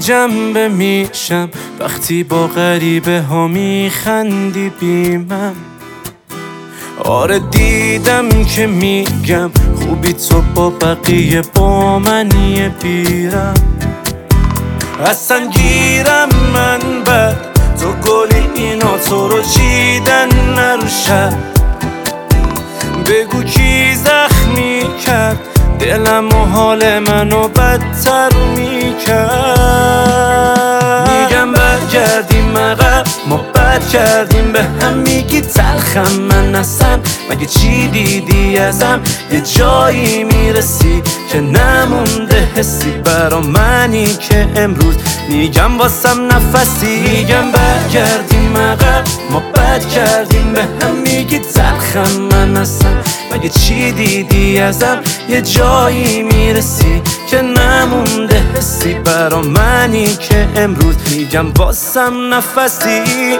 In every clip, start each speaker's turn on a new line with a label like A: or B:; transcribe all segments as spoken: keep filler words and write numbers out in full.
A: جنبه میشم وقتی با غریبه ها میخندی بیمم. آره دیدم که میگم خوبی تو با بقیه با منی بیرم. اصلا گیرم من بر تو گلی اینا تو رو چیدن نروشد. بگو کی زخمی کرد دلم و حال منو بدتر میکرد. میگم برگردیم عقب ما بد کردیم به هم، میگی تلخم من اصلا مگه چی دیدی ازم؟ یه جایی میرسی که نمونده حسی برا منی که امروز میگم واسم نفسی. میگم برگردیم عقب ما بد کردیم به هم، میگی تلخم من اصلا مگه چی دیدی ازم؟ یه جایی میرسی که نمونده حسی برا منی که امروز میگم واسم نفسی.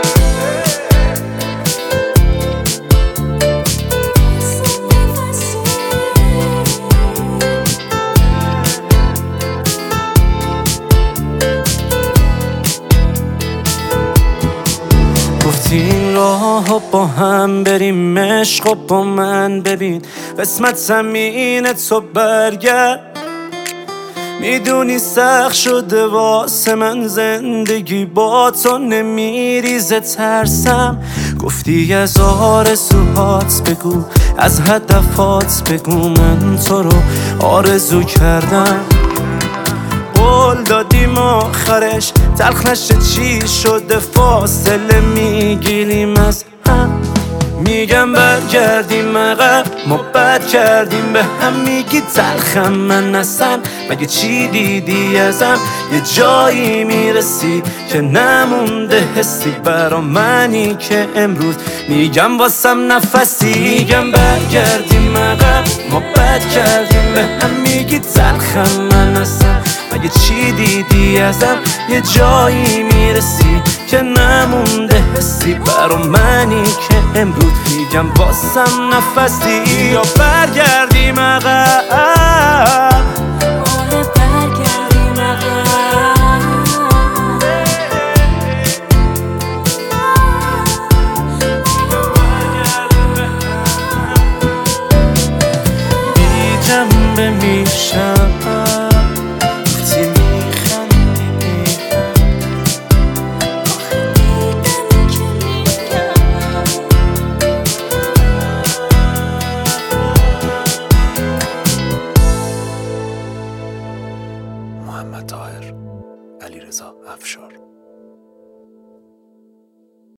A: گفتی این راه با هم بریم عشق و با من ببین قسمت زمین تو برگرد. میدونی سخت شده واسه من زندگی با تو نمیریزه ترسم. گفتی از آرزوهات بگو از هدفات بگو، من تو رو آرزو کردم. قول دادیم آخرش تلخ نشه چی شده فاصله میگیریم از هم. میگم برگردیم عقب ما بد کردیم به هم، میگی تلخم من اصلا مگه چی دیدی ازم؟ یه جایی میرسی که نمونده حسی برا منی که امروز میگم واسم نفسی. میگم برگردیم عقب ما بد کردیم به هم، میگی تلخم من اصلا مگه چی دیدی ازم؟ یه جایی میرسی که نمونده حسی برا منی که امروز میگم واسم نفسی. یا برگردیم عقب،
B: آره برگردیم عقب.
A: بی جنبه میشم وقتی میخندی بیرم.
C: محمد طاهر، علیرضا افشار.